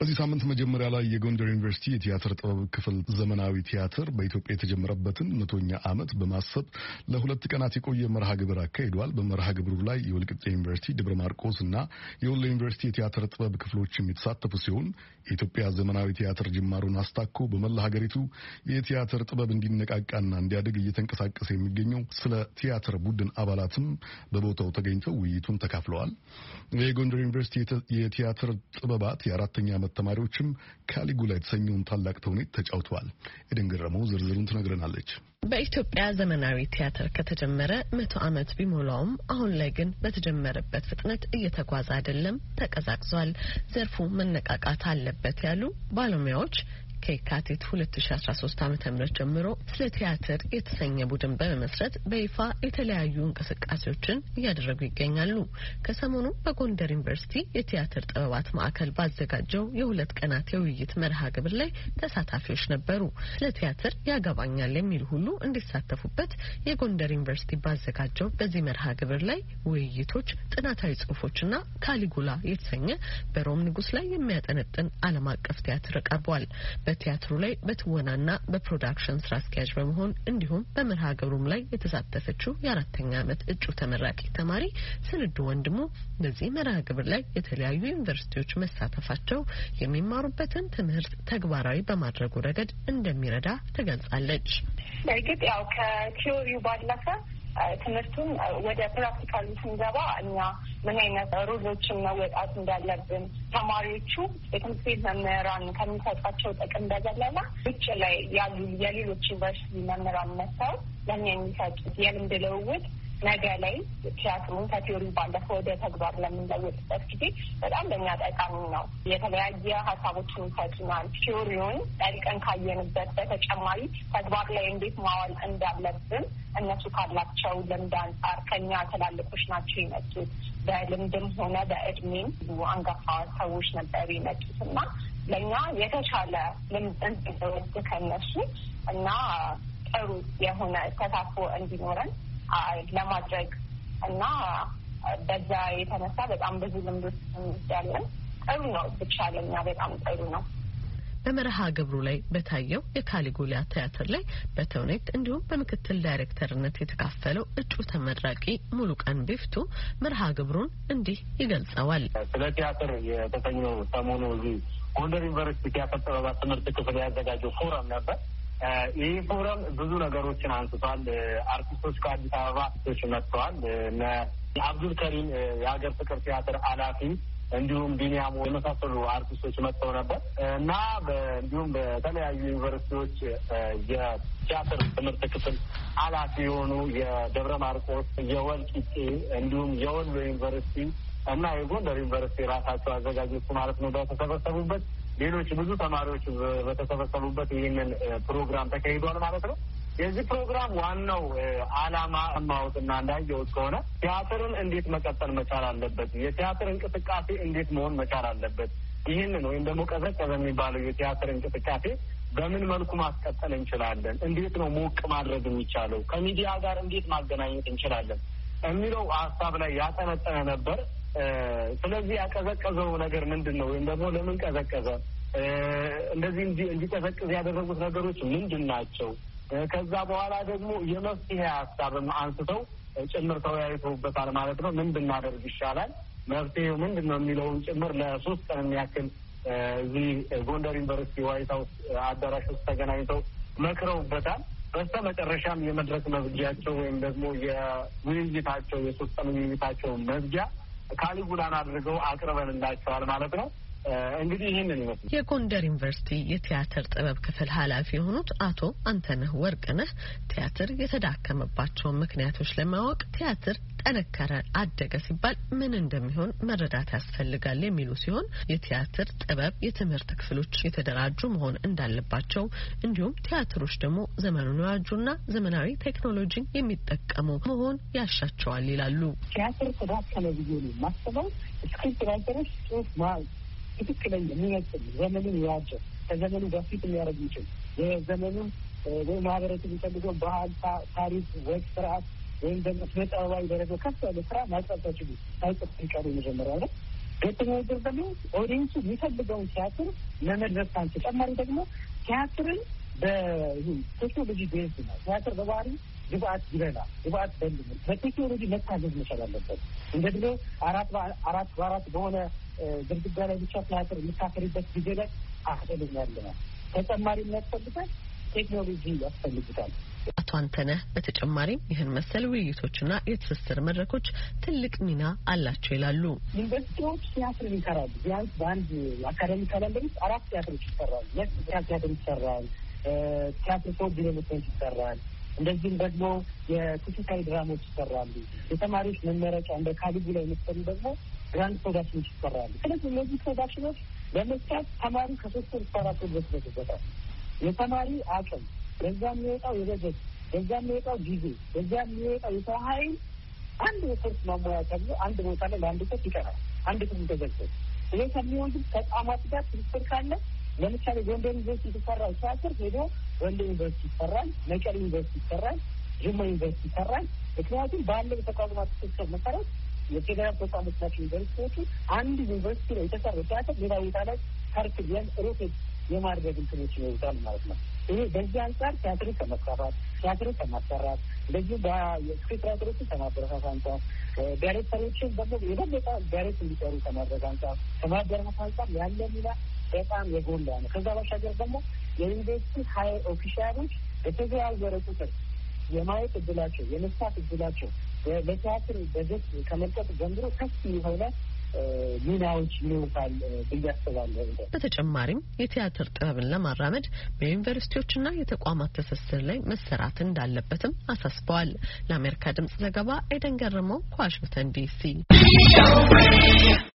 በዚህ ሳምንት መጀመሪያ ላይ የጎንደር ዩኒቨርሲቲ የቲያትር ጥበብ ክፍል ዘመናዊ ቲያትር በኢትዮጵያ የተጀመረበትን 100ኛ ዓመት በማሰብ ለሁለት ቀናት የቆየ መርሃ ግብር አካሂዷል። በመርሃ ግብሩ ላይ የወልቂጤ ዩኒቨርሲቲ፣ ደብረ ማርቆስ እና የወሎ ዩኒቨርሲቲ የቲያትር ጥበብ ክፍሎችም የተሳተፉ ሲሆን የኢትዮጵያ ዘመናዊ ቲያትር ጅማሩን አስታኮ በመላ ሀገሪቱ የቲያትር ጥበብ እንዲነቃቃና እንዲያድግ እየተንቀሳቀሰ የሚገኘው ስለ ቲያትር ቡድን አባላትም በቦታው ተገኝተው ውይይቱን ተካፍለዋል። የጎንደር ዩኒቨርሲቲ የቲያትር ጥበባት የአራተኛ ዓመት ተማሪዎችም ካሊጉላ የተሰኘውን ታላቅ ተውኔት ተጫውተዋል። ኤደን ገረመው ዝርዝሩን ትነግረናለች። በኢትዮጵያ ዘመናዊ ቲያትር ከተጀመረ 100 ዓመት ቢሞላውም አሁን ላይ ግን በተጀመረበት ፍጥነት እየተጓዘ አይደለም፣ ተቀዛቅዟል። ዘርፉ መነቃቃት አለበት ያሉ ባለሙያዎች ከየካቲት 2013 ዓ.ም ጀምሮ ስለ ቲያትር የተሰኘ ቡድን በመመስረት በይፋ የተለያዩ እንቅስቃሴዎችን እያደረጉ ይገኛሉ። ከሰሞኑ በጎንደር ዩኒቨርሲቲ የቲያትር ጥበባት ማዕከል ባዘጋጀው የሁለት ቀናት የውይይት መርሃ ግብር ላይ ተሳታፊዎች ነበሩ። ስለ ቲያትር ያገባኛል የሚሉ ሁሉ እንዲሳተፉበት የጎንደር ዩኒቨርሲቲ ባዘጋጀው በዚህ መርሃ ግብር ላይ ውይይቶች፣ ጥናታዊ ጽሑፎችና ካሊጉላ የተሰኘ በሮም ንጉሥ ላይ የሚያጠነጥን ዓለም አቀፍ ቲያትር ቀርቧል። በቲያትሩ ላይ በትወናና በፕሮዳክሽን ስራ አስኪያጅ በመሆን እንዲሁም በመርሃ ግብሩም ላይ የተሳተፈችው የአራተኛ ዓመት እጩ ተመራቂ ተማሪ ስንዱ ወንድሙ በዚህ መርሃ ግብር ላይ የተለያዩ ዩኒቨርሲቲዎች መሳተፋቸው የሚማሩበትን ትምህርት ተግባራዊ በማድረጉ ረገድ እንደሚረዳ ትገልጻለች። በእርግጥ ያው ከቲዮሪው ባለፈ ትምህርቱን ወደ ፕራክቲካሉ ስንገባ እኛ ምን አይነት ሮሎችን መወጣት እንዳለብን ተማሪዎቹ የትምህርት ቤት መምህራን ከሚሰጣቸው ጥቅም በዘለላ ውጭ ላይ ያሉ የሌሎች ዩኒቨርሲቲ መምህራን መጥተው ለእኛ የሚሰጡት የልምድ ልውውጥ ነገ ላይ ቲያትሩን ከቲዮሪ ባለፈ ወደ ተግባር ለምንለውጥበት ጊዜ በጣም ለእኛ ጠቃሚ ነው። የተለያየ ሀሳቦችን ይሰጡናል። ቲዮሪውን ጠልቀን ካየንበት በተጨማሪ ተግባር ላይ እንዴት ማዋል እንዳለብን እነሱ ካላቸው ልምድ አንጻር ከኛ ትላልቆች ናቸው የመጡት። በልምድም ሆነ በእድሜም ብዙ አንጋፋ ሰዎች ነበር የመጡት እና ለእኛ የተሻለ ልምድ እንድንወስድ ከነሱ እና ጥሩ የሆነ ተሳትፎ እንዲኖረን ለማድረግ እና በዛ የተነሳ በጣም ብዙ ልምዶች ያለን ጥሩ ነው። ብቻ ለኛ በጣም ጥሩ ነው። በመርሃ ግብሩ ላይ በታየው የካሊጉላ ቲያትር ላይ በተውኔት እንዲሁም በምክትል ዳይሬክተርነት የተካፈለው እጩ ተመራቂ ሙሉቀን ቢፍቱ መርሃ ግብሩን እንዲህ ይገልጸዋል። ስለ ቲያትር የተሰኘው ሰሞኑ እዚህ ጎንደር ዩኒቨርሲቲ ቲያትር ጥበባት ትምህርት ክፍል ያዘጋጀው ፎረም ነበር። ይህ ፎረም ብዙ ነገሮችን አንስቷል። አርቲስቶች ከአዲስ አበባ አርቲስቶች መጥተዋል። አብዱል ከሪም የሀገር ፍቅር ቲያትር ኃላፊ እንዲሁም ቢኒያም የመሳሰሉ አርቲስቶች መጥተው ነበር እና እንዲሁም በተለያዩ ዩኒቨርሲቲዎች የቲያትር ትምህርት ክፍል ኃላፊ የሆኑ የደብረ ማርቆስ፣ የወልቂጤ እንዲሁም የወሎ ዩኒቨርሲቲ እና የጎንደር ዩኒቨርሲቲ ራሳቸው አዘጋጆቹ ማለት ነው በተሰበሰቡበት ሌሎች ብዙ ተማሪዎች በተሰበሰቡበት ይህንን ፕሮግራም ተካሂዷል ማለት ነው። የዚህ ፕሮግራም ዋናው ዓላማ ማወቅና እንዳየሁት ከሆነ ቲያትርን እንዴት መቀጠል መቻል አለበት፣ የቲያትር እንቅስቃሴ እንዴት መሆን መቻል አለበት፣ ይህንን ወይም ደግሞ ቀዘቀዘ የሚባለው የቲያትር እንቅስቃሴ በምን መልኩ ማስቀጠል እንችላለን፣ እንዴት ነው ሞቅ ማድረግ የሚቻለው፣ ከሚዲያ ጋር እንዴት ማገናኘት እንችላለን የሚለው ሀሳብ ላይ ያጠነጠነ ነበር። ስለዚህ ያቀዘቀዘው ነገር ምንድን ነው ወይም ደግሞ ለምን ቀዘቀዘ፣ እንደዚህ እንዲቀዘቅዝ ያደረጉት ነገሮች ምንድን ናቸው፣ ከዛ በኋላ ደግሞ የመፍትሄ ሀሳብም አንስተው ጭምር ተወያይተውበታል ማለት ነው። ምን ብናደርግ ይሻላል፣ መፍትሄው ምንድን ነው የሚለውን ጭምር ለ3 ቀን የሚያክል እዚህ ጎንደር ዩኒቨርሲቲ ዋይት ሀውስ አዳራሽ ውስጥ ተገናኝተው መክረውበታል። በስተ መጨረሻም የመድረክ መዝጊያቸው ወይም ደግሞ የውይይታቸው የ3 ቀን ውይይታቸው መዝጊያ ካሊጉላን አድርገው አቅርበንላቸዋል ማለት ነው። እንግዲህ ይህንን ይመስላል። የጎንደር ዩኒቨርሲቲ የቲያትር ጥበብ ክፍል ኃላፊ የሆኑት አቶ አንተነህ ወርቅነህ ቲያትር የተዳከመባቸውን ምክንያቶች ለማወቅ ቲያትር ጠነከረ፣ አደገ ሲባል ምን እንደሚሆን መረዳት ያስፈልጋል የሚሉ ሲሆን የቲያትር ጥበብ የትምህርት ክፍሎች የተደራጁ መሆን እንዳለባቸው እንዲሁም ቲያትሮች ደግሞ ዘመኑን የዋጁና ዘመናዊ ቴክኖሎጂን የሚጠቀሙ መሆን ያሻቸዋል ይላሉ። ቲያትር ተዳከመ ብዬ ነው የማስበው። ስክሪፕት ራይተሮች ጽሁፍ ትክክለኛ የሚመስል ዘመኑን የዋጀ ከዘመኑ በፊት የሚያደርግ ይችል የዘመኑን ወይ ማህበረሰብ የሚፈልገው ባህል፣ ታሪክ፣ ወግ፣ ስርዓት ወይም ደግሞ ስነ ጥበባዊ ደረጃ ከፍ ያለ ስራ ማጻፍ ተችሉ ሳይጽፍ ሲቀሩ መጀመሪያ ነው። ሁለተኛው ነገር ደግሞ ኦዲየንሱ የሚፈልገውን ቲያትር ለመድረስ ተጨማሪ ደግሞ ቲያትርን በቴክኖሎጂ ቤዝ ነው። ቲያትር በባህሪ ግብአት ይበላል። ግብአት በቴክኖሎጂ መታገዝ መቻል አለበት። እንደ ድሮ አራት በአራት በሆነ ግድግዳ ላይ ብቻ ቲያትር የምታፈሪበት ጊዜ ላይ አስፈልጋለ ነው። ተጨማሪ የሚያስፈልጋል ቴክኖሎጂ ያስፈልግታል። አቶ አንተነህ በተጨማሪም ይህን መሰል ውይይቶችና የትስስር መድረኮች ትልቅ ሚና አላቸው ይላሉ። ዩኒቨርሲቲዎች ቲያትርን ይሰራሉ። ቢያንስ በአንድ አካዳሚ ካላንደር ውስጥ 4 ቲያትሮች ይሰራሉ። ቲያትር ይሰራል። ቲያትር ፎር ዲቨሎፕመንት ይሰራል። እንደዚህም ደግሞ የክሱታዊ ድራማዎች ይሰራሉ። የተማሪዎች መመረቂያ እንደ ካሊጉላ የመሰሉ ደግሞ ግራንድ ፕሮዳክሽኖች ይሰራሉ። ስለዚህ እነዚህ ፕሮዳክሽኖች ለመስራት ተማሪ ከ3 ወር እስከ 4 ወር ይወስድበታል። የተማሪ አቅም፣ በዛ የሚወጣው የበጀት፣ በዛ የሚወጣው ጊዜ፣ በዛ የሚወጣው የሰው ኃይል አንድ የኮርስ ማሟያ ተብሎ አንድ ቦታ ላይ ለአንድ ኮርስ ይቀራል። አንድ ክፍል ተዘግቶ ይሄ ከሚሆን ግን ተቋማት ጋር ትስስር ካለ ለምሳሌ ጎንደር ዩኒቨርሲቲ የተሰራው ቲያትር ሄዶ ጎንደር ዩኒቨርሲቲ ይሰራል፣ መቀሌ ዩኒቨርሲቲ ይሰራል፣ ጅማ ዩኒቨርሲቲ ይሰራል። ምክንያቱም ባለው የተቋማት ትስስር መሰረት የፌዴራል ተቋሞች ናቸው ዩኒቨርሲቲዎቹ። አንድ ዩኒቨርሲቲ ላይ የተሰራው ቲያትር ሌላ ቦታ ላይ ሰርክል ሮቴት የማድረግ እንትኖች ይወጣል ማለት ነው። ይሄ በዚህ አንጻር ቲያትርን ከመስራት ቲያትርን ከማሰራት እንደዚሁ የስክሪፕት ራይተሮችን ከማበረታታት አንጻር ዳይሬክተሮችን ደግሞ የበለጠ ዳይሬክት እንዲሰሩ ከማድረግ አንጻር ከማበረታታት አንጻር ያለ ሚና በጣም የጎላ ነው። ከዛ ባሻገር ደግሞ የዩኒቨርሲቲ ሀይር ኦፊሻሎች በተዘዋወረ ቁጥር የማየት እድላቸው የመስራት እድላቸው ለቲያትር በጀት ከመልቀቅ ጀምሮ ከፍ የሆነ ሚናዎች ይኖራል ብዬ አስባለሁ። በተጨማሪም የቲያትር ጥበብን ለማራመድ በዩኒቨርሲቲዎችና የተቋማት ትስስር ላይ መሰራት እንዳለበትም አሳስበዋል። ለአሜሪካ ድምጽ ዘገባ ኤደን ገረመው ከዋሽንግተን ዲሲ።